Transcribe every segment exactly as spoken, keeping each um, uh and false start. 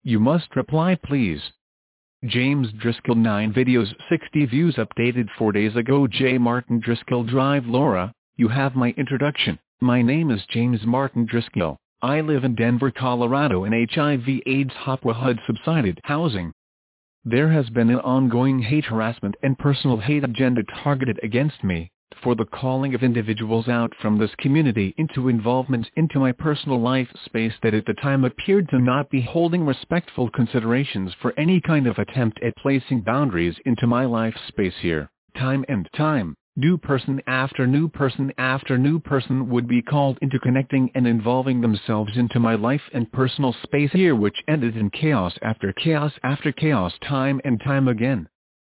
You must reply please. James Driscoll nine videos sixty views updated four days ago. J. Martin Driscoll Drive. Laura, you have my introduction. My name is James Martin Driscoll. I live in Denver, Colorado in H I V AIDS HOPWA subsided housing. There has been an ongoing hate harassment and personal hate agenda targeted against me, for the calling of individuals out from this community into involvement into my personal life space that at the time appeared to not be holding respectful considerations for any kind of attempt at placing boundaries into my life space here. Time and time, new person after new person after new person would be called into connecting and involving themselves into my life and personal space here, which ended in chaos after chaos after chaos time and time again.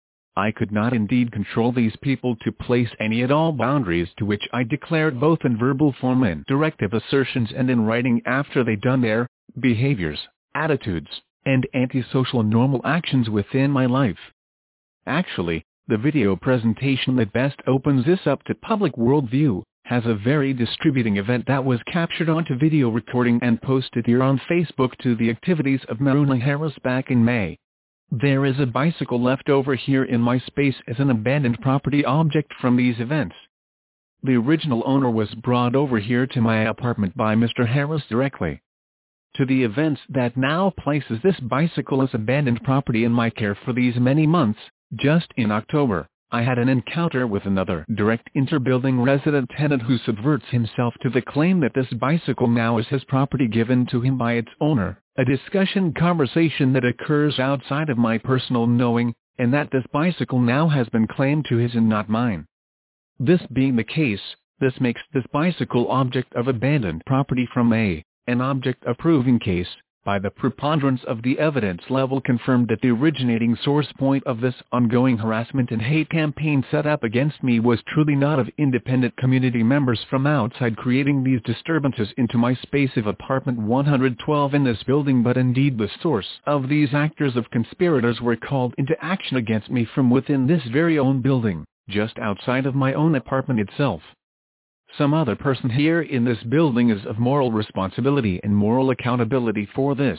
I could not indeed control these people to place any at all boundaries, to which I declared both in verbal form and directive assertions and in writing after they done their behaviors, attitudes, and antisocial normal actions within my life. Actually, the video presentation that best opens this up to public worldview has a very distributing event that was captured onto video recording and posted here on Facebook to the activities of Maruna Harris back in May. There is a bicycle left over here in my space as an abandoned property object from these events. The original owner was brought over here to my apartment by Mister Harris directly. To the events that now places this bicycle as abandoned property in my care for these many months, just in October, I had an encounter with another direct inter-building resident tenant who subverts himself to the claim that this bicycle now is his property given to him by its owner, a discussion conversation that occurs outside of my personal knowing, and that this bicycle now has been claimed to his and not mine. This being the case, this makes this bicycle object of abandoned property from a, an object of proving case, by the preponderance of the evidence level confirmed that the originating source point of this ongoing harassment and hate campaign set up against me was truly not of independent community members from outside creating these disturbances into my space of apartment one hundred twelve in this building, but indeed the source of these actors of conspirators were called into action against me from within this very own building, just outside of my own apartment itself. Some other person here in this building is of moral responsibility and moral accountability for this.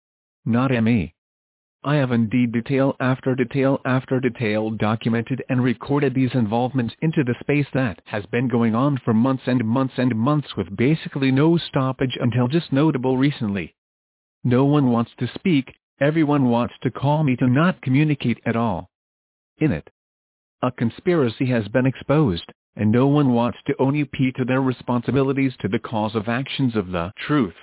Not me. I have indeed detail after detail after detail documented and recorded these involvements into the space that has been going on for months and months and months with basically no stoppage until just notable recently. No one wants to speak, everyone wants to call me to not communicate at all. In it, a conspiracy has been exposed, and no one wants to own up to their responsibilities to the cause of actions of the truth.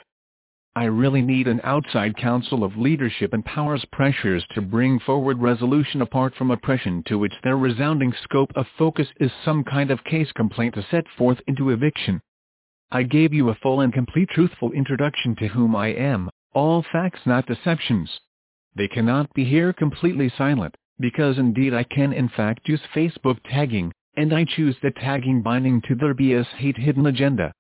I really need an outside council of leadership and powers pressures to bring forward resolution apart from oppression, to which their resounding scope of focus is some kind of case complaint to set forth into eviction. I gave you a full and complete truthful introduction to whom I am, all facts not deceptions. They cannot be here completely silent, because indeed I can in fact use Facebook tagging, and I choose the tagging binding to their B S hate hidden agenda.